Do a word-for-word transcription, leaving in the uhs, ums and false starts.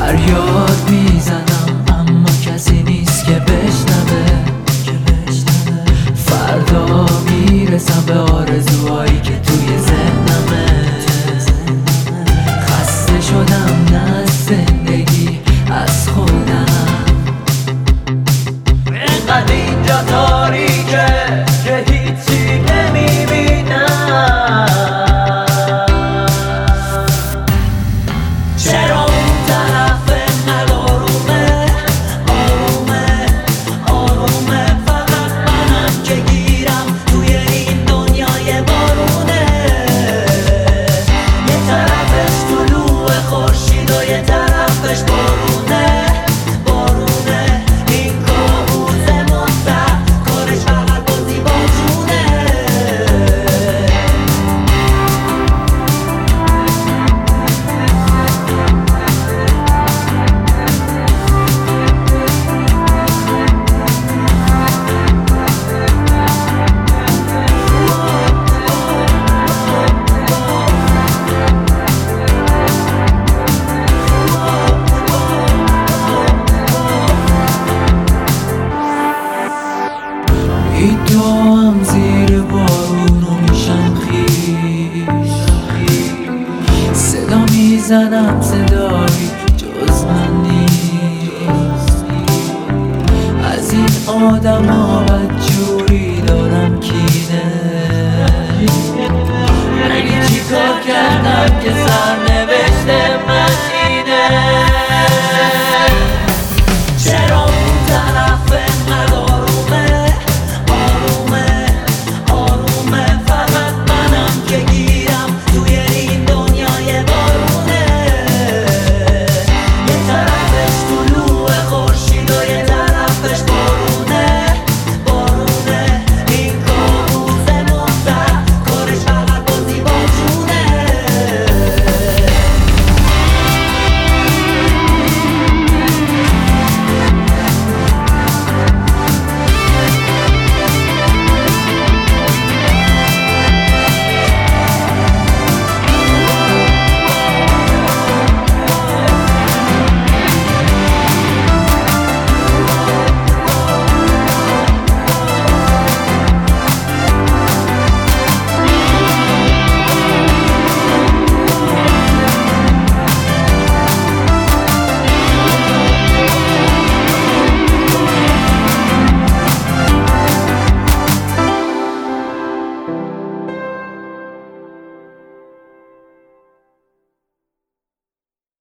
فریاد میزنم اما کسی نیست که بشنوه. فردا میرسم به آرزوهایی که توی ذهنمه. خسته شدم نه از زندگی، از خودم. اینقدر اینجا تاریکه که هیچی نمیبینم. چرا اون طرف اینقدر آرومه آرومه آرومه؟ فقط منم که گیرم توی این دنیای بارونه. یه طرفش طلوع خورشید و یه طرفش بارونه بارونه. این کابوس مطلق کارش فقط بازی با جونه. میدوام زیر بارون و میشم خیش. صدا میزنم صدایی جز من نیست. از این آدم ها بدجوری دارم کینه. مگه چی کار کردم که سرنوشته